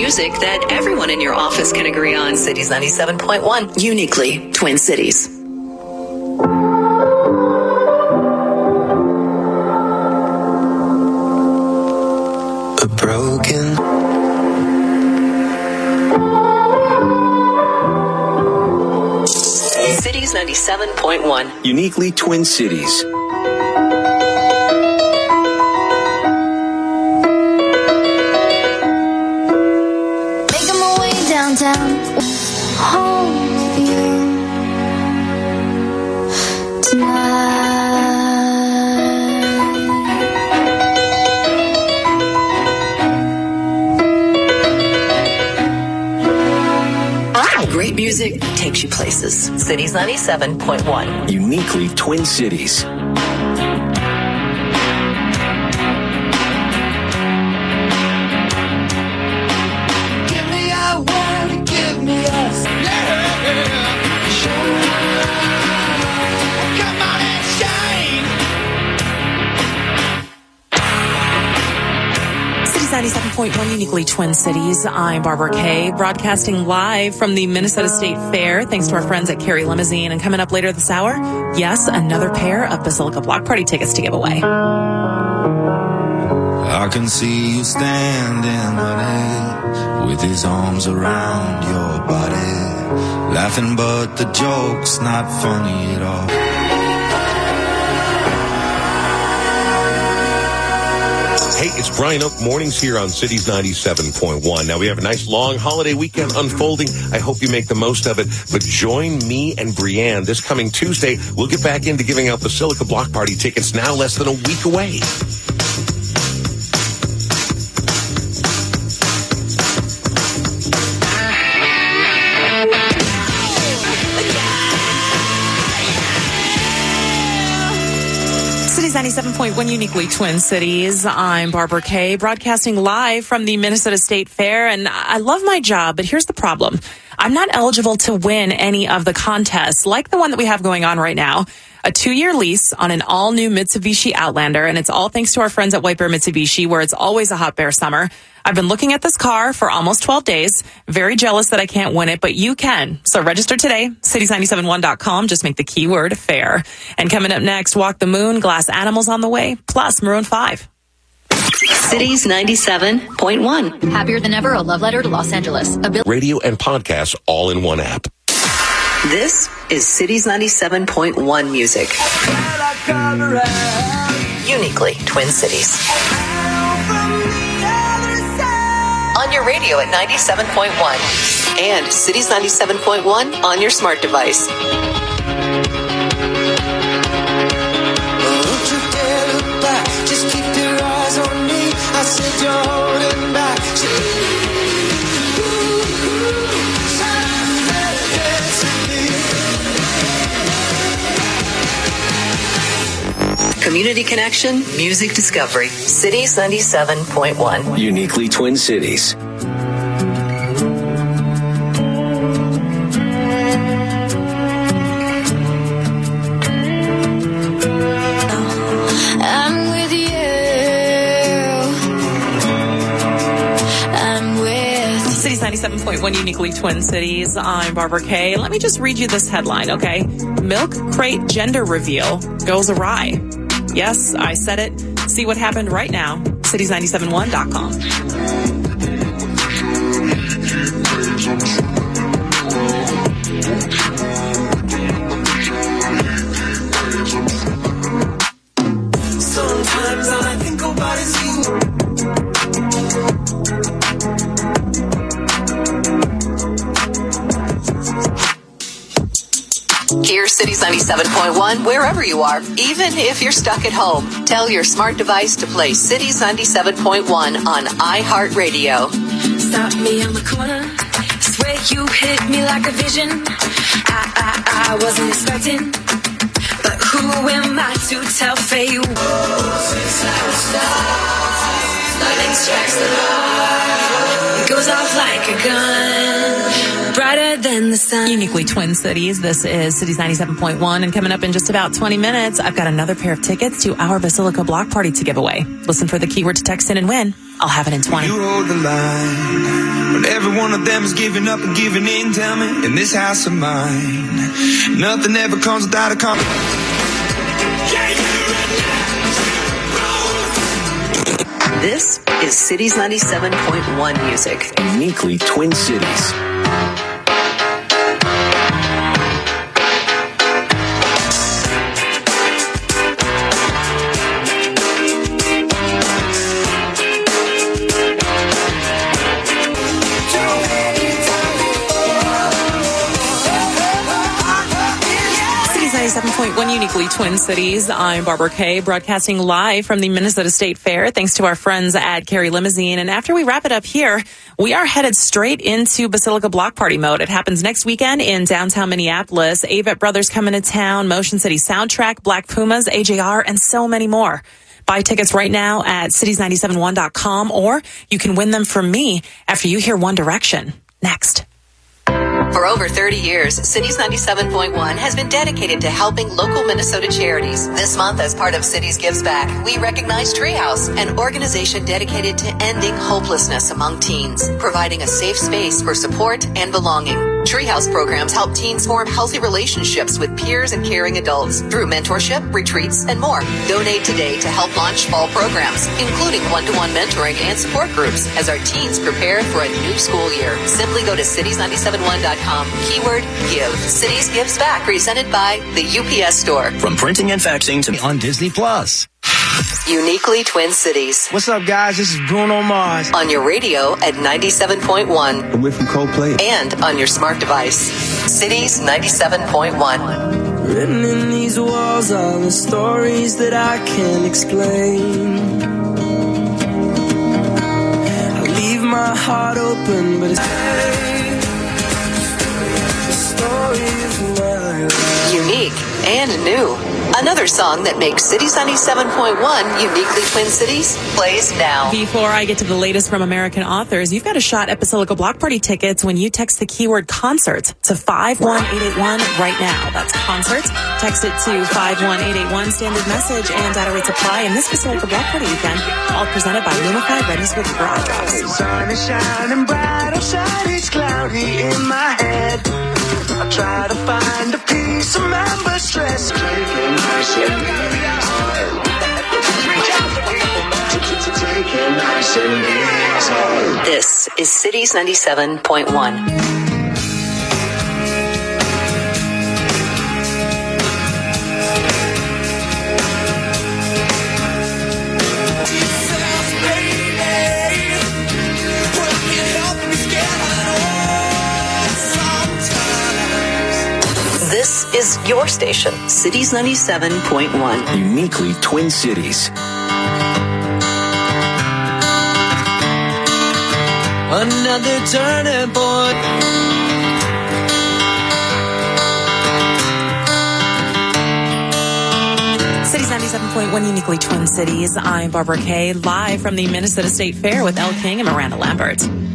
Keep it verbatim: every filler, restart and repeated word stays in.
music that everyone in your office can agree on. Cities ninety-seven point one, uniquely Twin Cities. A broken Cities ninety-seven point one, uniquely Twin Cities. Making my way downtown, home with you tonight. Great music takes you places. Cities ninety-seven point one, uniquely Twin Cities. Give me a word, give me a come on and shine. Cities ninety-seven point one, uniquely Twin Cities. I'm Barbara Kay, broadcasting live from the Minnesota State Fair. Thanks to our friends at Carey Limousine. And coming up later this hour, yes, another pair of Basilica Block Party tickets to give away. I can see you standing, honey, with his arms around your body, laughing, but the joke's not funny at all. Hey, it's Brian Oak Mornings here on Cities ninety-seven point one. Now, we have a nice long holiday weekend unfolding. I hope you make the most of it. But join me and Brianne this coming Tuesday. We'll get back into giving out Basilica Block Party tickets now less than a week away. ninety-seven point one, uniquely Twin Cities. I'm Barbara Kay, broadcasting live from the Minnesota State Fair. And I love my job, but here's the problem. I'm not eligible to win any of the contests like the one that we have going on right now. A two-year lease on an all-new Mitsubishi Outlander, and it's all thanks to our friends at White Bear Mitsubishi, where it's always a hot bear summer. I've been looking at this car for almost twelve days. Very jealous that I can't win it, but you can. So register today, cities nine seven one dot com. Just make the keyword fair. And coming up next, Walk the Moon, Glass Animals on the way, plus Maroon five. Cities ninety-seven point one. Happier than ever, a love letter to Los Angeles. A bill- Radio and podcasts all in one app. This is Cities ninety-seven point one music. Uniquely Twin Cities. On your radio at ninety-seven point one. And Cities ninety-seven point one on your smart device. Don't you dare look back, just keep your eyes on me. I said you're holding back. Community connection, music discovery. Cities ninety-seven point one. Uniquely Twin Cities. I'm with you. I'm with Cities ninety-seven point one, uniquely Twin Cities. I'm Barbara Kay. Let me just read you this headline, okay? Milk crate gender reveal goes awry. Yes, I said it. See what happened right now. cities nine seven one dot com. Sometimes all I think about is you. Hear Cities ninety-seven point one wherever you are, even if you're stuck at home. Tell your smart device to play Cities ninety-seven point one on iHeartRadio. Stop me on the corner. Swear you hit me like a vision. I, I, I wasn't expecting. But who am I to tell fate? Lightning strikes the heart. It goes off like a gun. brighter than the sun. Uniquely Twin Cities. This is Cities ninety-seven point one. And coming up in just about twenty minutes, I've got another pair of tickets to our Basilica block party to give away. Listen for the keyword to text in and win. I'll have it in twenty. You hold the line when every one of them is giving up and giving in. Tell me, in this house of mine, nothing ever comes without a con. This is Cities ninety-seven point one music. Uniquely Twin Cities. ninety-seven point one Uniquely Twin Cities. I'm Barbara Kay, broadcasting live from the Minnesota State Fair, thanks to our friends at Carrie Limousine. And after we wrap it up here, we are headed straight into Basilica block party mode. It happens next weekend in downtown Minneapolis. Avett Brothers coming to town, Motion City Soundtrack, Black Pumas, A J R, and so many more. Buy tickets right now at cities nine seven one dot com, or you can win them from me after you hear One Direction. Next. For over thirty years, Cities ninety-seven point one has been dedicated to helping local Minnesota charities. This month, as part of Cities Gives Back, we recognize Treehouse, an organization dedicated to ending hopelessness among teens, providing a safe space for support and belonging. Treehouse programs help teens form healthy relationships with peers and caring adults through mentorship, retreats, and more. Donate today to help launch fall programs, including one-to-one mentoring and support groups, as our teens prepare for a new school year. Simply go to cities nine seven one dot com, keyword give. Cities Gives Back, presented by the U P S Store. From printing and faxing to on Disney Plus. Uniquely Twin Cities. What's up, guys? This is Bruno Mars. On your radio at ninety-seven point one. And we're from Coldplay. And on your smart device. Cities ninety-seven point one. Written in these walls are the stories that I can't explain. I leave my heart open, but it's the story of my life. Unique and new. Another song that makes Cities ninety-seven point one Uniquely Twin Cities plays now. Before I get to the latest from American authors, you've got a shot at Basilica block party tickets when you text the keyword concert to five one eight eight one right now. That's concert. Text it to five one eight eight one. Standard message and data rates apply. And this Basilica block party weekend, all presented by Lumify, readies with your eye drops. The sun is shining bright outside, it's cloudy in my head. I try to find a piece of my but stress. This is Cities ninety-seven point one. This is your station, Cities ninety-seven point one. Uniquely Twin Cities. Another turning point. Cities ninety-seven point one Uniquely Twin Cities. I'm Barbara Kay, live from the Minnesota State Fair with Elle King and Miranda Lambert.